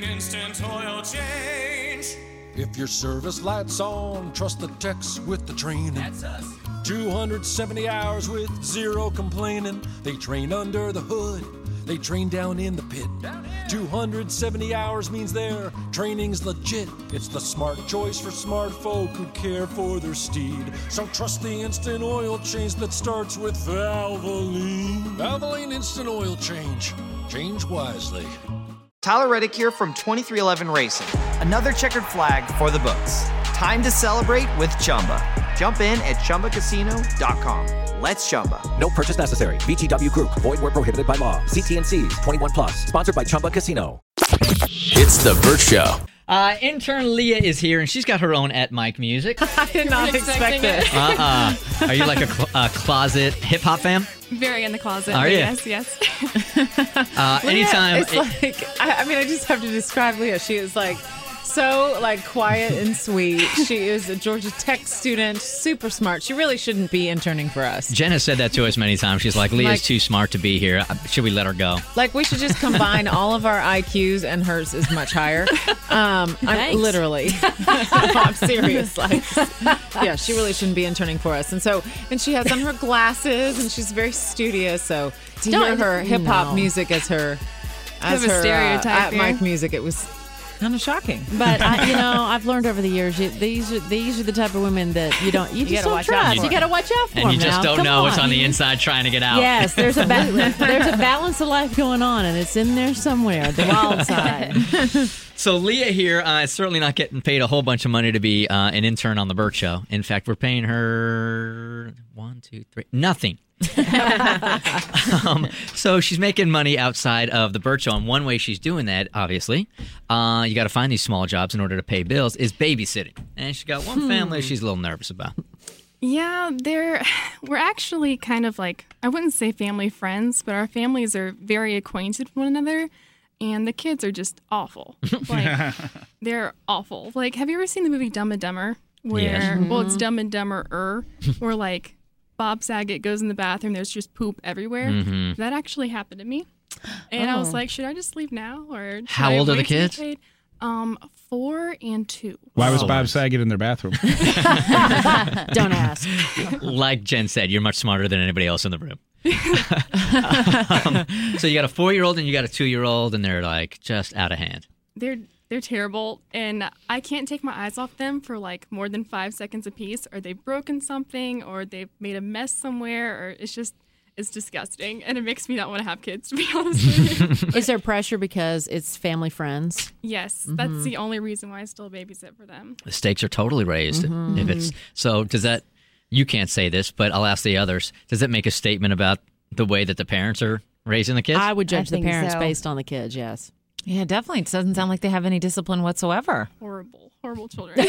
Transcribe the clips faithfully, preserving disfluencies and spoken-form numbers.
instant oil change. If your service light's on, trust the techs with the training. That's us. two hundred seventy hours with zero complaining. They train under the hood. They train down in the pit. two hundred seventy hours means their training's legit. It's the smart choice for smart folk who care for their steed. So trust the instant oil change that starts with Valvoline. Valvoline Instant Oil Change. Change wisely. Tyler Reddick here from twenty-three eleven Racing. Another checkered flag for the books. Time to celebrate with Chumba. Jump in at Chumba Casino dot com. Let's Chumba. No purchase necessary. V G W Group. Void where prohibited by law. See T and C's. twenty-one plus. Sponsored by Chumba Casino. It's The Burt Show. Uh, intern Leah is here, and she's got her own at Mike music. I did not expect this. Uh-uh. Are you like a, cl- a closet hip-hop fan? Very in the closet. Are you? Yes, yes. uh, Leah, anytime. It's it, like, I, I mean, I just have to describe Leah. She is like so like quiet and sweet. She is a Georgia Tech student, super smart. She really shouldn't be interning for us. Jen has said that to us many times. She's like, Leah's Like- too smart to be here. Should we let her go? Like, we should just combine all of our I Qs, and hers is much higher. Um, I'm Thanks. literally, I'm serious. Like, yeah, she really shouldn't be interning for us. And so, and she has on her glasses, and she's very studious. So to hear Don't- her hip hop no. music as her, as have a her stereotype uh, at here. Mike music, it was kind of shocking. But I, you know, I've learned over the years you, these are these are the type of women that you don't you, You just gotta don't watch out trust. for. You got to watch out for And you them just now. don't Come know what's on. on the inside trying to get out. Yes, there's a ba- there's a balance of life going on, and it's in there somewhere. The wild side. So Leah here uh, is certainly not getting paid a whole bunch of money to be uh, an intern on The Burt Show. In fact, we're paying her one, two, three, nothing. um, so she's making money outside of The Burt Show, and one way she's doing that, obviously, uh, you got to find these small jobs in order to pay bills, is babysitting. And she's got one family she's a little nervous about. Yeah, they're we're actually kind of like, I wouldn't say family friends, but our families are very acquainted with one another, and the kids are just awful. Like, they're awful. Like, have you ever seen the movie Dumb and Dumber? Where, Yes. well, it's Dumb and Dumber-er, where like Bob Saget goes in the bathroom, there's just poop everywhere. Mhm. That actually happened to me. And I was Oh. like, should I just leave now? Or should How I old are the wait till kids? they're paid? Um, four and two. Why was Oh. Bob Saget in their bathroom? Don't ask. Like Jen said, you're much smarter than anybody else in the room. um, so you got a four-year-old and you got a two-year-old, and they're like just out of hand. They're they're terrible, and I can't take my eyes off them for like more than five seconds apiece. Or they've broken something, or they've made a mess somewhere, or it's just it's disgusting, and it makes me not want to have kids, to be honest with you. Is there pressure because it's family friends? Yes, that's the only reason why I still babysit for them. The stakes are totally raised. If it's so, does that? You can't say this, but I'll ask the others. Does it make a statement about the way that the parents are raising the kids? I would judge I the think parents so. based on the kids. Yes. Yeah, definitely. It doesn't sound like they have any discipline whatsoever. Horrible, horrible children.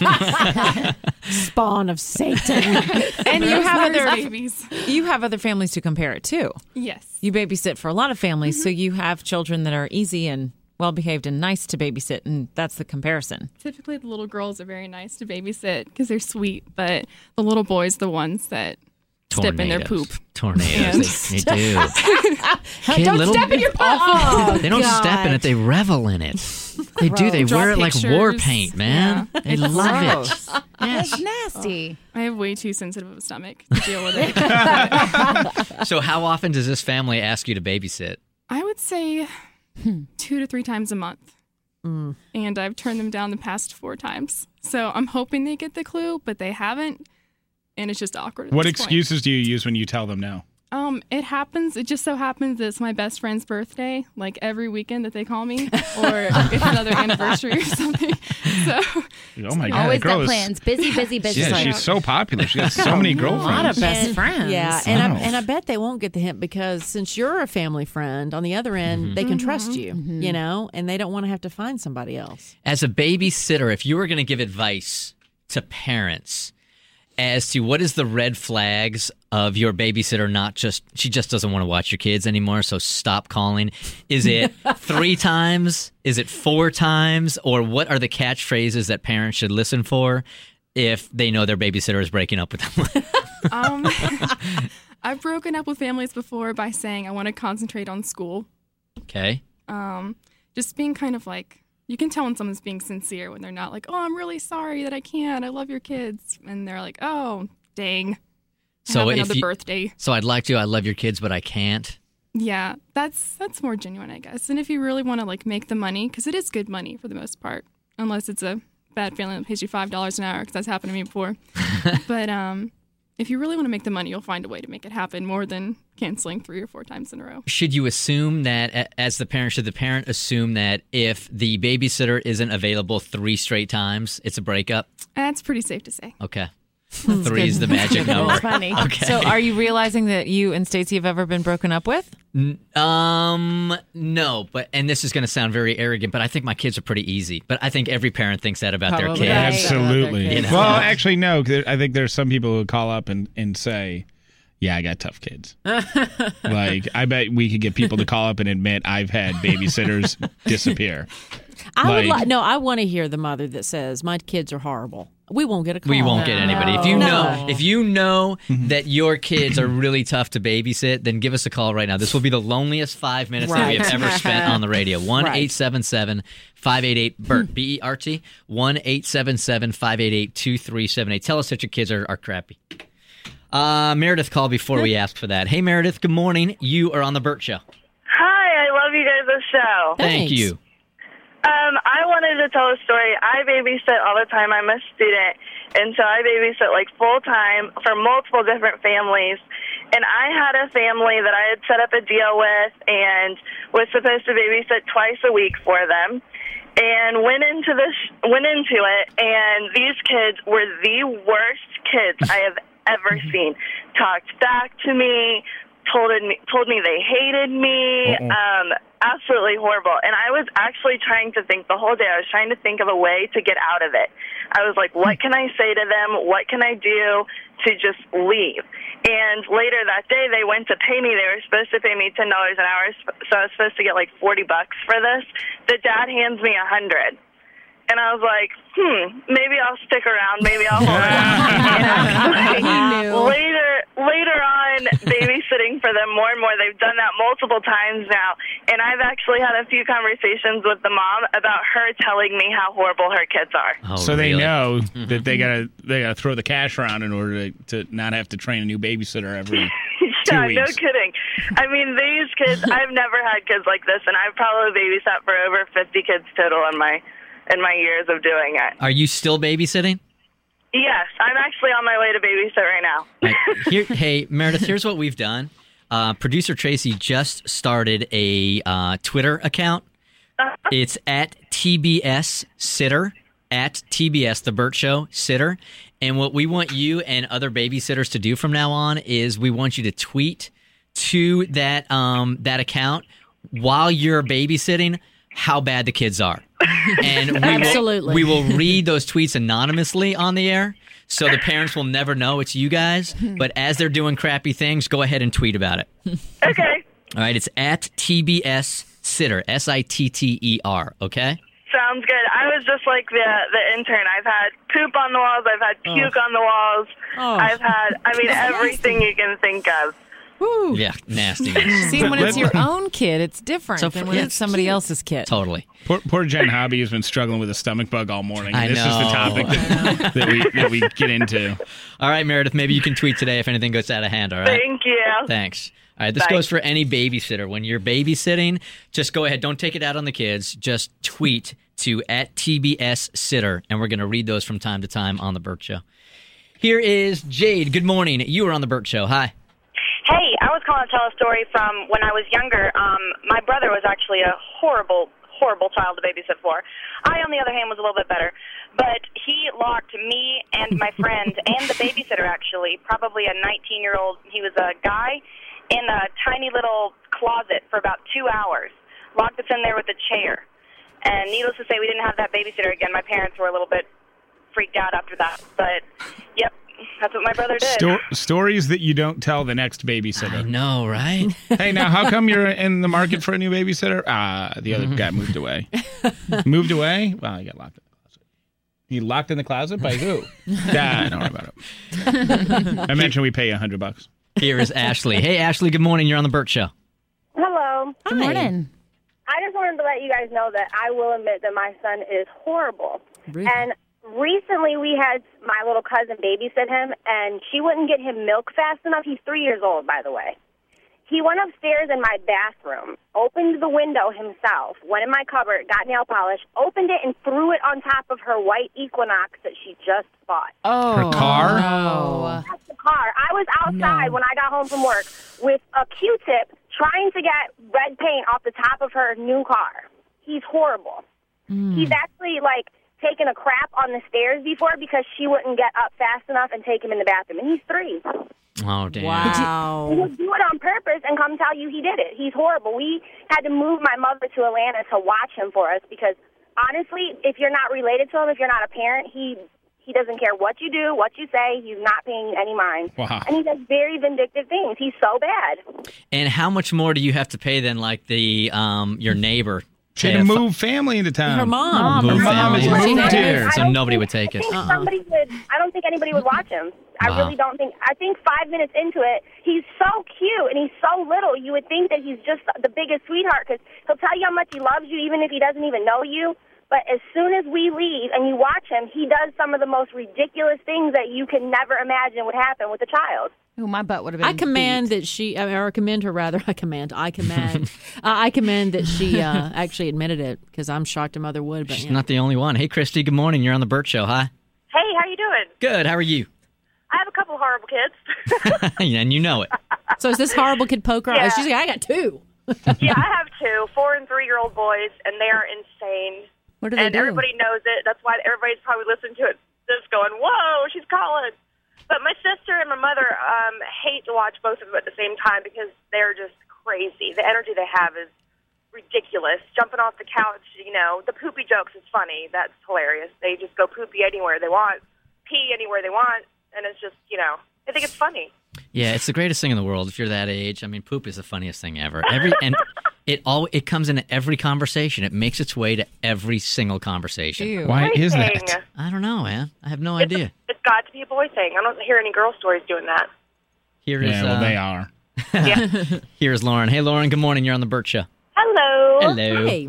Spawn of Satan. And you have There's other babies. you have other families to compare it to. Yes. You babysit for a lot of families, so you have children that are easy and well behaved and nice to babysit, and that's the comparison. Typically, the little girls are very nice to babysit because they're sweet, but the little boys, the ones that step in their poop. Tornadoes. They, they do. Kid, Don't little- step in your poop. Oh, They don't God. step in it. They revel in it. They do. They Draw wear it like war pictures. paint, man. Yeah. They It's love gross. it. Yes. That's nasty. I have way too sensitive of a stomach to deal with it. So how often does this family ask you to babysit? I would say two to three times a month. And I've turned them down the past four times. So I'm hoping they get the clue, but they haven't. And it's just awkward. at What this point. excuses do you use when you tell them no? Um, it happens. It just so happens that it's my best friend's birthday, like every weekend that they call me, or it's another anniversary or something. So Oh my god, Always that girl got is. plans. Busy, busy, busy. Yeah, she's so popular. She got so many A lot of girlfriends. best And- friends. Yeah, and Wow. I, and I bet they won't get the hint because since you're a family friend, on the other end, they can trust you, you know, and they don't want to have to find somebody else. As a babysitter, if you were going to give advice to parents as to what is the red flags of your babysitter, not just, she just doesn't want to watch your kids anymore, so stop calling. Is it three times? Is it four times? Or what are the catchphrases that parents should listen for if they know their babysitter is breaking up with them? um, I've broken up with families before by saying I want to concentrate on school. Okay. Um, just being kind of like, you can tell when someone's being sincere when they're not like, oh, I'm really sorry that I can't. I love your kids. And they're like, oh, dang. So have if another you- birthday. So I'd like to. I love your kids, but I can't. Yeah, that's that's more genuine, I guess. And if you really want to like make the money, because it is good money for the most part, unless it's a bad family that pays you five dollars an hour, because that's happened to me before. But um, if you really want to make the money, you'll find a way to make it happen more than canceling three or four times in a row. Should you assume that, a- as the parent, should the parent assume that if the babysitter isn't available three straight times, it's a breakup? That's pretty safe to say. Okay. Three is the magic number. That's funny. Okay. So are you realizing that you and Stacey have ever been broken up with? N- Um, no, but and this is going to sound very arrogant, but I think my kids are pretty easy. But I think every parent thinks that about Probably. their kids. Absolutely. You know? Well, actually, no. 'cause I think there's some people who call up and, and say, yeah, I got tough kids. Like, I bet we could get people to call up and admit I've had babysitters disappear. I would Like- like. No, I want to hear the mother that says my kids are horrible. We won't get a call. We won't get anybody. If you No. know, if you know that your kids are really tough to babysit, then give us a call right now. This will be the loneliest five minutes that we have Right. ever spent on the radio. One Right. eight seven seven five eight eight B E R T B E R T. One eight seven seven five eight eight two three seven eight. Tell us that your kids are, are crappy. Uh, Meredith called before we asked for that. Hey Meredith, good morning. You are on the Burt Show. Hi, I love you guys' show. Thank you. Um, I wanted to tell a story. I babysit all the time. I'm a student, and so I babysit like full time for multiple different families. And I had a family that I had set up a deal with and was supposed to babysit twice a week for them. And went into this, went into it, and these kids were the worst kids I have ever seen. Talked back to me, told me told me they hated me. Uh-oh. Um, absolutely horrible. And I was actually trying to think the whole day. I was trying to think of a way to get out of it. I was like, what can I say to them? What can I do to just leave? And later that day, they went to pay me. They were supposed to pay me ten dollars an hour, so I was supposed to get like forty bucks for this. The dad hands me a hundred. And I was like, hmm, maybe I'll stick around. Maybe I'll hold it. And actually, later, later on, babysitting for them more and more. They've done that multiple times now. And I've actually had a few conversations with the mom about her telling me how horrible her kids are. Oh, so they know that they gotta they gotta throw the cash around in order to, to not have to train a new babysitter every two Yeah, weeks. no kidding. I mean, these kids, I've never had kids like this, and I've probably babysat for over fifty kids total in my in my years of doing it. Are you still babysitting? Yes, I'm actually on my way to babysit right now. Right. Here, hey, Meredith, here's what we've done. Uh, Producer Tracy just started a uh, Twitter account. It's at T B S Sitter, at T B S, The Burt Show Sitter. And what we want you and other babysitters to do from now on is we want you to tweet to that um, that account while you're babysitting how bad the kids are. And we Absolutely. will, we will read those tweets anonymously on the air, so the parents will never know it's you guys. But as they're doing crappy things, go ahead and tweet about it. Okay. All right, it's at T B S Sitter, S I T T E R, okay? Sounds good. I was just like the the intern. I've had poop on the walls. I've had puke on the walls. Oh. I've had, I mean, everything you can think of. Woo. Yeah, nasty. See, when it's your own kid, it's different So than for- when yeah, it's somebody else's kid. Totally. Poor, poor Jen Hobby has been struggling with a stomach bug all morning. I this is the know. topic that, that we that we get into. All right, Meredith, maybe you can tweet today if anything goes out of hand, all right? Thank you. Thanks. All right, this Bye. goes for any babysitter. When you're babysitting, just go ahead. Don't take it out on the kids. Just tweet to at T B S Sitter, and we're going to read those from time to time on The Burt Show. Here is Jade. Good morning. You are on The Burt Show. Hi. Hey, I was calling to tell a story from when I was younger. Um, my brother was actually a horrible, horrible child to babysit for. I, on the other hand, was a little bit better. But he locked me and my friend and the babysitter, actually, probably a nineteen-year-old, he was a guy, in a tiny little closet for about two hours. Locked us in there with a chair. And needless to say, we didn't have that babysitter again. My parents were a little bit freaked out after that. But, yep. That's what my brother did. Sto- stories that you don't tell the next babysitter. I know, right? Hey, now, how come you're in the market for a new babysitter? Ah, the other guy moved away. Moved away? Well, he got locked in the closet. He locked in the closet? By who? Nah, don't worry about it. I mentioned we pay you a hundred bucks. Here is Ashley. Hey, Ashley, good morning. You're on The Burt Show. Hello. Good morning. I just wanted to let you guys know that I will admit that my son is horrible. Really? And recently we had my little cousin babysit him, and she wouldn't get him milk fast enough. He's three years old, by the way. He went upstairs in my bathroom, opened the window himself, went in my cupboard, got nail polish, opened it, and threw it on top of her white Equinox that she just bought. Oh, Her car? No. That's the car. I was outside No. when I got home from work with a Q-tip trying to get red paint off the top of her new car. He's horrible. Mm. He's actually, like, taken a crap on the stairs before because she wouldn't get up fast enough and take him in the bathroom. And he's three. Oh, damn. He Wow. would do it on purpose and come tell you he did it. He's horrible. We had to move my mother to Atlanta to watch him for us because, honestly, if you're not related to him, if you're not a parent, he he doesn't care what you do, what you say. He's not paying any mind. Wow. And he does very vindictive things. He's so bad. And how much more do you have to pay than like the um your neighbor? She had to move family into town. Her mom. Move Her mom family. has moved I here. So don't nobody think- would take I it. think Uh-uh. somebody would. I don't think anybody would watch him. I Wow. really don't think. I think five minutes into it, he's so cute and he's so little. You would think that he's just the biggest sweetheart because he'll tell you how much he loves you, even if he doesn't even know you. But as soon as we leave and you watch him, he does some of the most ridiculous things that you can never imagine would happen with a child. Ooh, my butt would have been. I command beat. that she, I mean, or commend her rather. I command. I command. uh, I commend that she uh, actually admitted it because I'm shocked a mother would. But She's yeah. not the only one. Hey, Christy, good morning. You're on the Burt Show. Hi. Hey, how you doing? Good. How are you? I have a couple horrible kids. And you know it. So is this horrible kid poker? Yeah. She's like, I got two. Yeah, I have two, four and three-year-old boys, and they are insane. What do they and do? everybody knows it. That's why everybody's probably listening to it, just going, "Whoa, she's calling." But my sister and my mother um, hate to watch both of them at the same time because they're just crazy. The energy they have is ridiculous. Jumping off the couch, you know, the poopy jokes is funny. That's hilarious. They just go poopy anywhere they want, pee anywhere they want, and it's just, you know, I think it's funny. Yeah, it's the greatest thing in the world if you're that age. I mean, poop is the funniest thing ever. Every and it all it comes into every conversation. It makes its way to every single conversation. Ew. Why is Boy that? thing. I don't know, man. I have no It's, idea. a, it's got to be a boy thing. I don't hear any girl stories doing that. Here is Yeah, well, uh, they are. Yeah. Here's Lauren. Hey, Lauren. Good morning. You're on the Burt Show. Hello. Hello. Hey.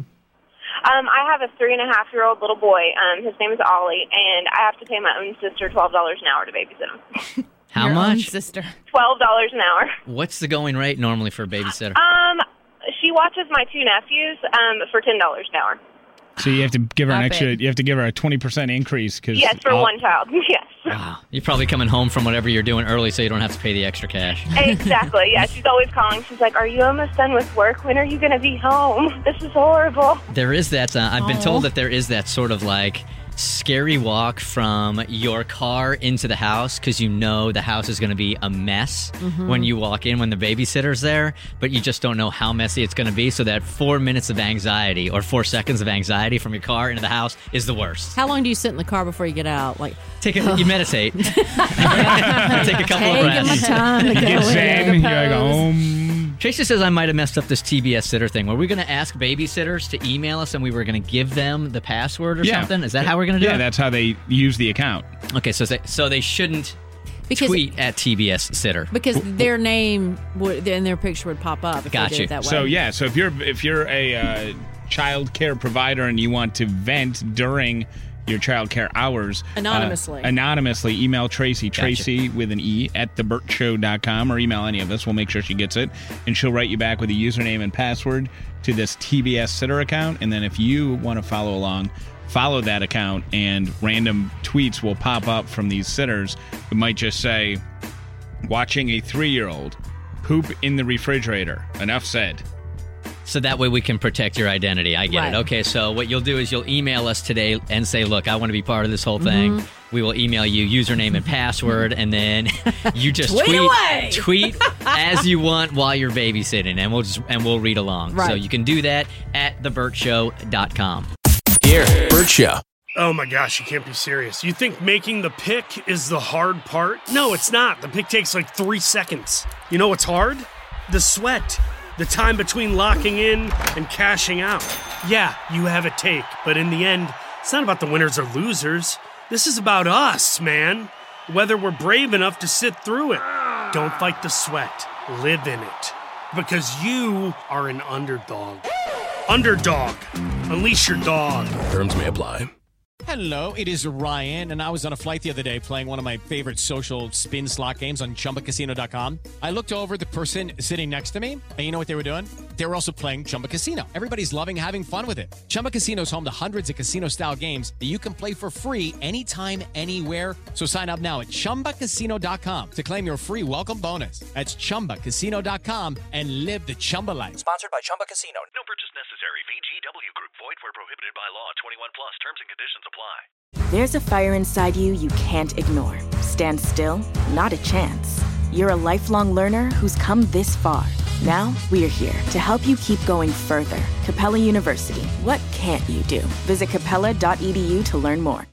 Um, I have a three and a half year old little boy. Um, his name is Ollie, and I have to pay my own sister twelve dollars an hour to babysit him. How Your own much? sister. Twelve dollars an hour. What's the going rate normally for a babysitter? Um, she watches my two nephews um, for ten dollars an hour. So you have to give her an Up extra. it. You have to give her a twenty percent increase because Yes, for one child. Yes. Wow. You're probably coming home from whatever you're doing early so you don't have to pay the extra cash. Exactly. Yeah, she's always calling. She's like, "Are you almost done with work? When are you going to be home? This is horrible." There is that. Uh, I've been Aw. told that there is that sort of like scary walk from your car into the house because you know the house is going to be a mess Mm-hmm. when you walk in when the babysitter's there, but you just don't know how messy it's going to be. So that four minutes of anxiety or four seconds of anxiety from your car into the house is the worst. How long do you sit in the car before you get out? Like, Take a, you meditate. Take a couple of taking my breaths. time to you go get in, zen. You're like, pose. um, Tracy says I might have messed up this T B S sitter thing. Were we going to ask babysitters to email us and we were going to give them the password or yeah. something? Is that how we're going to do Yeah, it? that's how they use the account. Okay, so they, so they shouldn't Because- tweet at T B S sitter. because their name would and their picture would pop up if Got they did you. it that way. So yeah, so if you're if you're a uh, child care provider and you want to vent during your child care hours Anonymously. uh, anonymously email Tracy Gotcha. Tracy with an E at the burt show dot com or email any of us. We'll make sure she gets it and she'll write you back with a username and password to this T B S sitter account. And then if you want to follow along, follow that account and random tweets will pop up from these sitters. It might just say, watching a three-year-old poop in the refrigerator. Enough said. So that way we can protect your identity. I get Right. it. Okay, so what you'll do is you'll email us today and say, look, I want to be part of this whole thing. Mm-hmm. We will email you username and password, and then you just Tweet tweet away! tweet as you want while you're babysitting, and we'll just and we'll read along. Right. So you can do that at the burt show dot com. Here, Burt Show. Oh my gosh, you can't be serious. You think making the pick is the hard part? No, it's not. The pick takes like three seconds. You know what's hard? The sweat. The time between locking in and cashing out. Yeah, you have a take, but in the end, it's not about the winners or losers. This is about us, man. Whether we're brave enough to sit through it. Don't fight the sweat. Live in it. Because you are an underdog. Underdog. Unleash your dog. Terms may apply. Hello, it is Ryan, and I was on a flight the other day playing one of my favorite social spin slot games on Chumba Casino dot com. I looked over at the person sitting next to me, and you know what they were doing? They were also playing Chumba Casino. Everybody's loving having fun with it. Chumba Casino is home to hundreds of casino-style games that you can play for free anytime, anywhere. So sign up now at Chumba Casino dot com to claim your free welcome bonus. That's Chumba Casino dot com and live the Chumba life. Sponsored by Chumba Casino. No purchase necessary. V G W Group. Void where prohibited by law. twenty-one plus. Terms and conditions apply. There's a fire inside you you can't ignore. Stand still? Not a chance. You're a lifelong learner who's come this far. Now, we're here to help you keep going further. Capella University. What can't you do? Visit capella dot e d u to learn more.